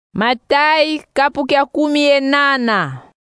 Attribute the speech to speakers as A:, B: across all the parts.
A: Matayi kapu kya 18.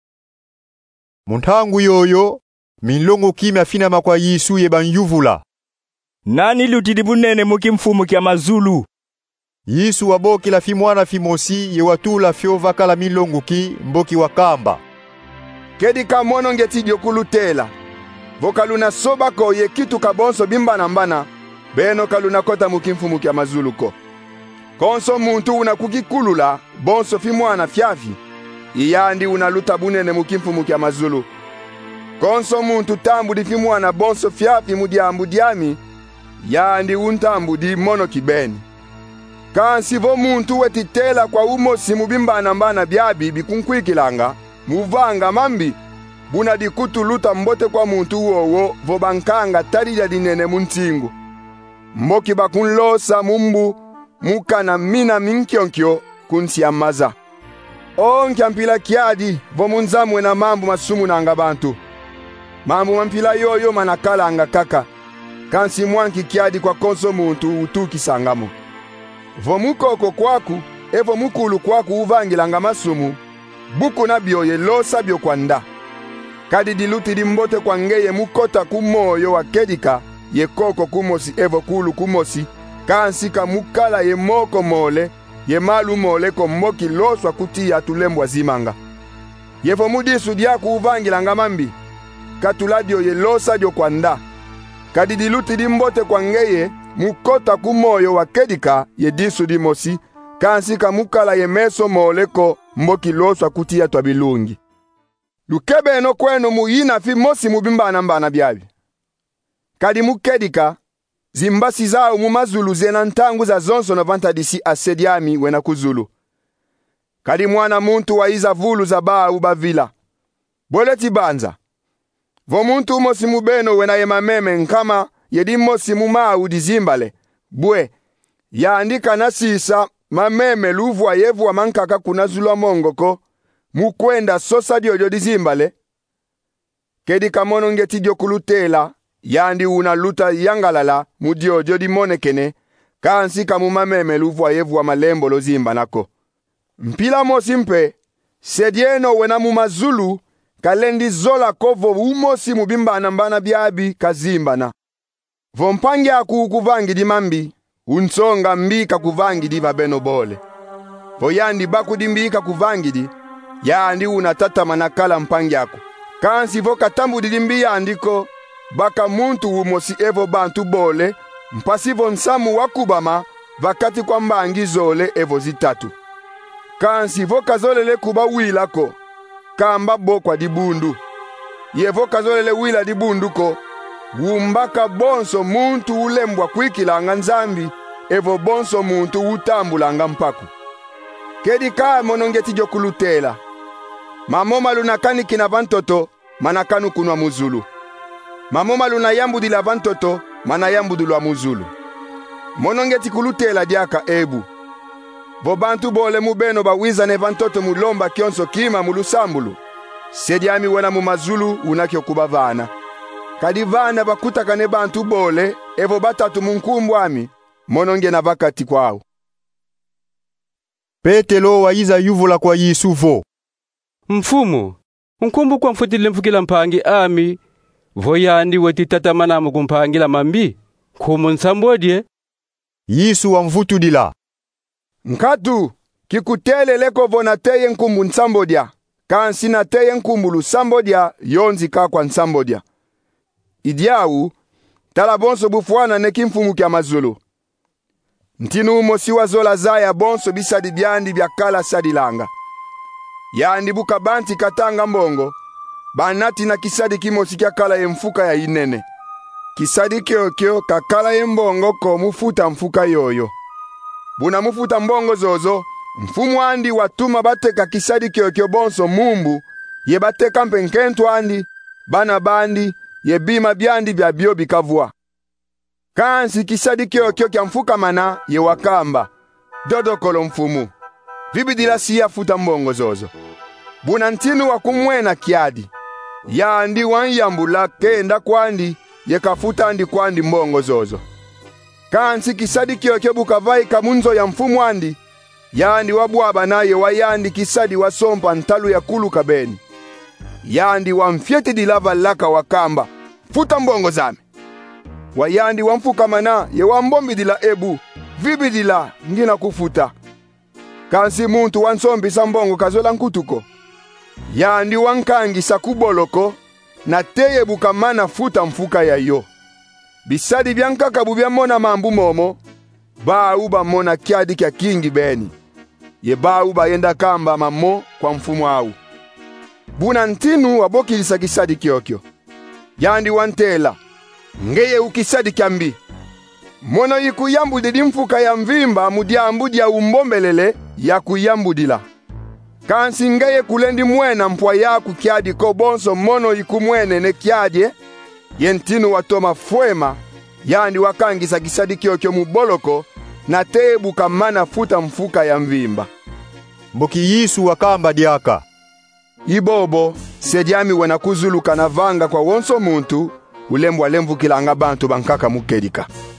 B: Muntangu yoyo milongo kimya finama kwa Yesu yebanyuvula.
C: Nani lutidi bunene mukimfumu kya mazulu?
B: Yesu wabokela fimwana fimosi yewatula fyovakala milongo ki mboki wakamba.
D: Kedi kamono ngetidio kulutela. Vokaluna soba ko ye kitu kabonso bimbana mbana. Beno kaluna kota mukimfumu kya mazulu ko. Konso muntu unakukikulula bonso fimwana fyafi. Iyandi unaluta bunene mukimfumu kya mazulu. Konso muntu tambu di fimwana bonso fyafi mudiambu diami. Yandi untambu di mono kibeni. Kansi vo muntu wetitela kwa umosi mubimbana mbana byabi bikunkwikilanga. Muvanga mambi. Buna di kutuluta mbote kwa muntu uowo vo bankanga tarija dinene muntingu. Mboki bakunlosa mumbu. Mukana mina minkyonkyo kunsiamaza. Nkyampila kiadi vomunzamwe na mambu masumu nanga bantu. Mambu mampila yoyo manakala anga kaka. Kansi mwanki kiadi kwa konso muntu utuki sangamo. Vomukoko kwaku, evo mukulu kwaku uvangilanga masumu. Buku na bioye losa bio kwanda. Kadi diluti dimbote kwa ngeye mukota kumoyo wa kedika. Ye koko kumosi evo kulu kumosi. Kansi kamukala ye moko mole, ye malu mole komoki loswa kutia tulembwa zimanga. Ye fomudisu diaku uvangilanga mambi, katuladio ye losa dio kwanda. Kadidiluti dimbote kwa ngeye, mukota kumoyo wa kedika ye disu dimosi, kansi kamukala ye meso mole ko moki loswa kutia twabilungi. Lukebe eno kweno muyina fi mosi mubimbana mbana biabi. Kadi mukedika, zimbasi zao mumazulu zena ntangu za zonso na vantadisi asediami wena kuzulu. Kadi mwana muntu wa iza vulu za baa ubavila. Boleti banza. Vo muntu umosi mubeno wena yemameme nkama yedimosi mumaa udizimbale. Bwe, ya andika nasisa mameme luvwa yevu wa mankaka kunazulwa mongoko. Mukwenda sosa diojo dizimbale. Kedi kamono ngetidio kulutela. Yandi unaluta yangalala mudiojo di monekene. Kansi kamumameme luvwa yevu wa malembo lozimba nako. Mpila mosi mpe. Sedieno wena mumazulu. Kalendi zola kovo umosi mubimba anambana biabi kazimbana. Vompangi aku kuvangi di mambi. Unsonga mbika kuvangi di vabeno bole. Voyandi baku di mbika kuvangi di. Yandi unatata manakala mpangi aku. Kansi voka tambu di mbia andiko. Baka muntu umosi evo bantu bole, mpasivo nsamu wakubama, vakati kwa mbangi zole evo zitatu. Kansi voka zolele kuba wila ko, kamba bokwa dibundu. Ye voka zolele wila dibundu ko, wumbaka bonso muntu ulembwa kwikilanga nzambi, evo bonso muntu utambulanga mpaku. Kedi kaa monongeti jokulutela. Mamoma lunakani kina vantoto, manakanu kunwa muzulu. Mamoma luna yambu la vantoto, mana yambu lwa muzulu. Monongeti kulutela diaka ebu. Vobantu bole mubeno bawiza ne vantoto mulomba kionso kima mulusambulu. Sediami wena mumazulu unakyo kubavana. Kadivana bakutaka ne bantu bole, evo batatu munkumbwami, mononge na vakati kwao.
B: Petelo waiza yuvula kwa Yesuvo.
E: Mfumu, unkumbu kwa mfutile mfukila mpangi ami. Voyandi wetitata manamu kumpangila mambi. Kumunsambodye.
B: Yesu wamvutudila.
D: Nkatu, kikutele leko vonateye nkumbu nsambodya. Kansi nateye nkumbulu sambodya, yonzi kakwa nsambodya. Idiawu, tala bonso bufuana nekimfumu kya mazulu. Ntinu umosi wa zola zaya bonso bisadi byandi byakala sadilanga. Yandi bukabanti katanga mbongo. Banati na kisadi kimosi kya kala ye mfuka ya inene. Kisadi kyo kakala ye mbongo ko mufuta mfuka yoyo. Buna mufuta mbongo zozo, mfumu andi watuma bateka kisadi kyo bonso mumbu, ye bateka mpenkentu andi, bana bandi, ye bima byandi bya bio bikavua. Kansi kisadi kyo kya mfuka mana ye wakamba, dodo kolo mfumu. Vibidila siya futa mbongo zozo. Buna ntinu wakumwena kiadi. Yandi wanyambula kenda kwandi, ye kafuta andi kwandi mbongo zozo. Kansi kisadi kyo bukavai kamunzo ya mfumu andi, yandi wabwaba naye wayandi kisadi wasompa ntalu ya kuluka beni. Yandi wamfyeti dilava laka wakamba, futa mbongo zame. Wayandi wamfukamana ye wambombi dila ebu, vibi dila ngina kufuta. Kansi muntu wansombi sambongo kazola nkutuko. Yandi wankangi sakuboloko, na teye bukamana futa mfuka ya yo. Bisadi byankaka bubya mona mambu momo, bau ba mona kiadi kya kingi beni. Ye bau ba yenda kamba mamo kwa mfumu au. Buna ntinu wabokilisa kisadi kiokyo. Yandi wantela, ngeye ukisadi kiambi. Mono yiku yambu didi mfuka ya mvimba mudiambu dia umbombelele ya kuyambudila. Kansi ngeye kulendi mwena mpwa yaku kiadi ko bonso mono yiku mwene ne kiadi, yentinu watoma fuema, yandi wakangisa kisadi kiokyo muboloko, na tebu kamana futa mfuka ya mvimba.
B: Mboki Yisu wakamba diaka.
D: Ibobo, sediami wanakuzulu kanavanga kwa wonso muntu, ulembu walemvu kilanga bantu bankaka mukedika.